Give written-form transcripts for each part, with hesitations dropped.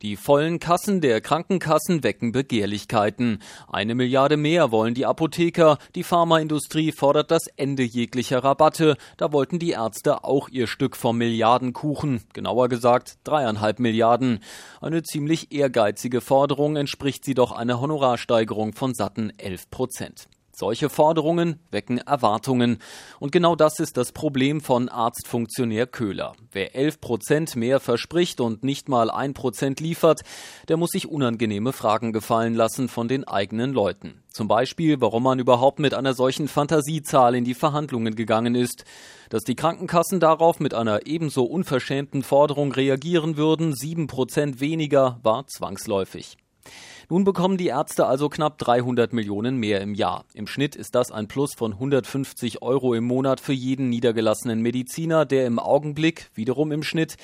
Die vollen Kassen der Krankenkassen wecken Begehrlichkeiten. 1 Milliarde mehr wollen die Apotheker. Die Pharmaindustrie fordert das Ende jeglicher Rabatte. Da wollten die Ärzte auch ihr Stück vom Milliardenkuchen. Genauer gesagt 3,5 Milliarden. Eine ziemlich ehrgeizige Forderung, entspricht sie doch einer Honorarsteigerung von satten 11%. Solche Forderungen wecken Erwartungen. Und genau das ist das Problem von Arztfunktionär Köhler. Wer 11% mehr verspricht und nicht mal 1% liefert, der muss sich unangenehme Fragen gefallen lassen von den eigenen Leuten. Zum Beispiel, warum man überhaupt mit einer solchen Fantasiezahl in die Verhandlungen gegangen ist. Dass die Krankenkassen darauf mit einer ebenso unverschämten Forderung reagieren würden, 7% weniger, war zwangsläufig. Nun bekommen die Ärzte also knapp 300 Millionen mehr im Jahr. Im Schnitt ist das ein Plus von 150 € im Monat für jeden niedergelassenen Mediziner, der im Augenblick wiederum im Schnitt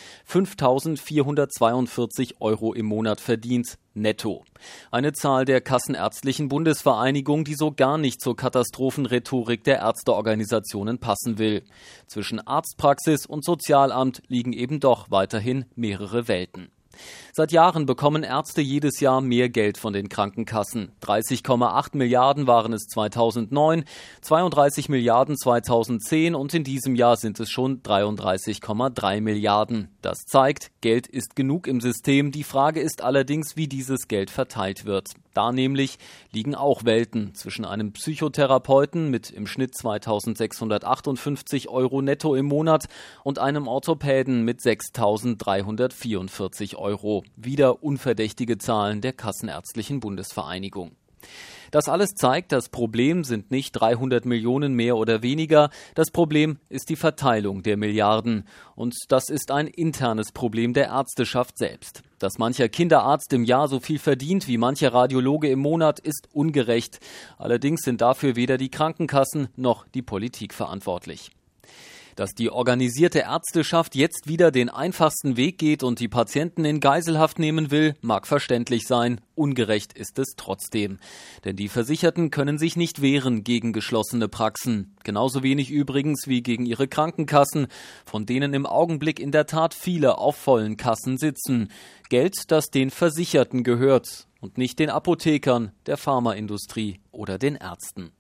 5.442 € im Monat verdient, netto. Eine Zahl der Kassenärztlichen Bundesvereinigung, die so gar nicht zur Katastrophenrhetorik der Ärzteorganisationen passen will. Zwischen Arztpraxis und Sozialamt liegen eben doch weiterhin mehrere Welten. Seit Jahren bekommen Ärzte jedes Jahr mehr Geld von den Krankenkassen. 30,8 Milliarden waren es 2009, 32 Milliarden 2010 und in diesem Jahr sind es schon 33,3 Milliarden. Das zeigt, Geld ist genug im System. Die Frage ist allerdings, wie dieses Geld verteilt wird. Da nämlich liegen auch Welten zwischen einem Psychotherapeuten mit im Schnitt 2.658 € netto im Monat und einem Orthopäden mit 6.344 €. Wieder unverdächtige Zahlen der Kassenärztlichen Bundesvereinigung. Das alles zeigt, das Problem sind nicht 300 Millionen mehr oder weniger. Das Problem ist die Verteilung der Milliarden. Und das ist ein internes Problem der Ärzteschaft selbst. Dass mancher Kinderarzt im Jahr so viel verdient wie mancher Radiologe im Monat, ist ungerecht. Allerdings sind dafür weder die Krankenkassen noch die Politik verantwortlich. Dass die organisierte Ärzteschaft jetzt wieder den einfachsten Weg geht und die Patienten in Geiselhaft nehmen will, mag verständlich sein. Ungerecht ist es trotzdem. Denn die Versicherten können sich nicht wehren gegen geschlossene Praxen. Genauso wenig übrigens wie gegen ihre Krankenkassen, von denen im Augenblick in der Tat viele auf vollen Kassen sitzen. Geld, das den Versicherten gehört und nicht den Apothekern, der Pharmaindustrie oder den Ärzten.